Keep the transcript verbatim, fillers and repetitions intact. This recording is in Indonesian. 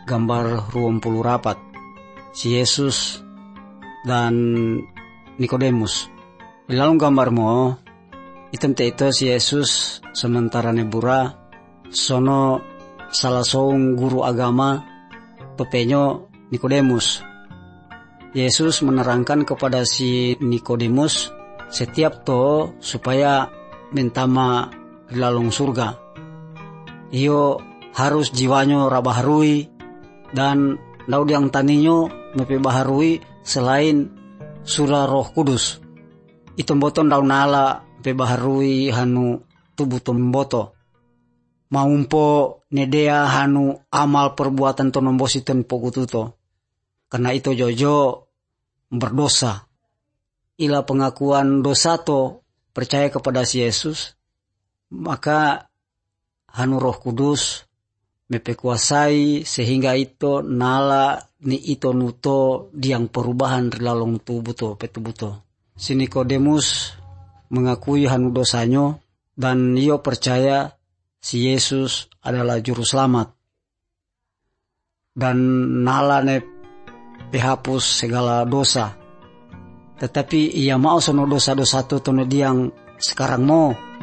gambar ruang puluh rapat, si Yesus dan Nikodemus. Di dalam gambar mo, itu itu si Yesus sementara nebura, sono salah seorang guru agama, pepenyo Nikodemus. Yesus menerangkan kepada si Nikodemus setiap to supaya mentama lalong surga. Iyo harus jiwanyo rabaharui dan daud yang taninyo mepe baharui selain surah Roh Kudus. Itu boton daun nala pe baharui hanu tubuh tomboto. Maumpo nedea hanu amal perbuatan tonombosi ten pogututo. Karena itu jojo berdosa. Ila pengakuan dosa to percaya kepada si Yesus, maka hanu Roh Kudus mepe kuasai sehingga itu nala ni ito nuto diang perubahan rilalong tubuh to petubuto. Si Nikodemus mengakui hanu dosanyo dan iyo percaya si Yesus adalah juru selamat. Dan nala ne pehapus segala dosa. Tetapi ia mau sono dosa-dosa to tono diang sekarang mo